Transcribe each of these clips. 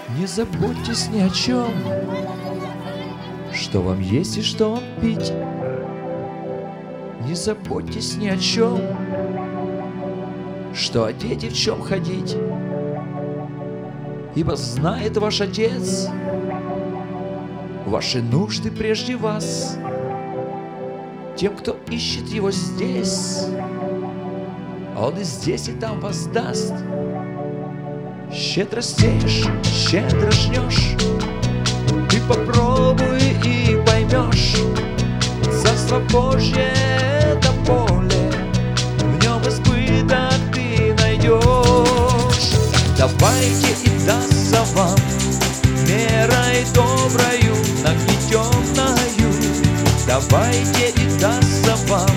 Не заботьтесь ни о чем, что вам есть и что вам пить. Не заботьтесь ни о чем, что одеть и в чем ходить. Ибо знает ваш Отец ваши нужды прежде вас. Тем, кто ищет Его здесь, Он и здесь, и там воздаст. Щедро сеешь, щедро жнешь, ты попробуй и поймешь. Царство Божье — это поле, в нем избыток ты найдешь. Давайте и дастся вам мерой доброю, нагнетенною. Давайте и дастся вам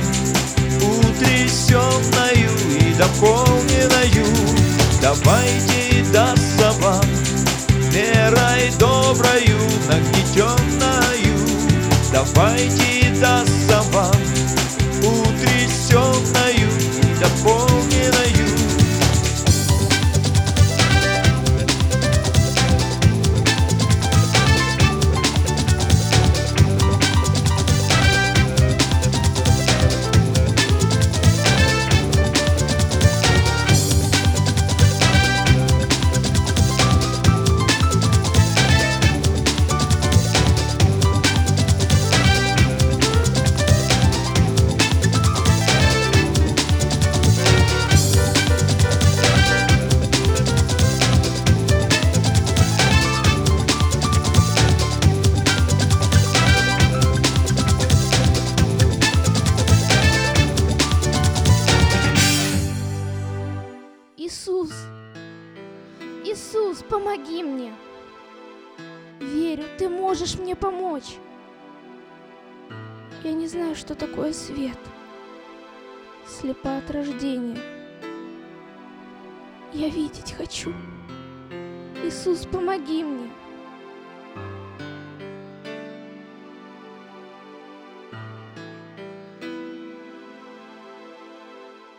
утрясенною и дополненную. Давайте и дастся вам мерой доброю, нагнетенною. Давайте и дастся вам утрясенную и дополненную. Иисус, Иисус, помоги мне. Верю, Ты можешь мне помочь. Я не знаю, что такое свет. Слепа от рождения. Я видеть хочу. Иисус, помоги мне.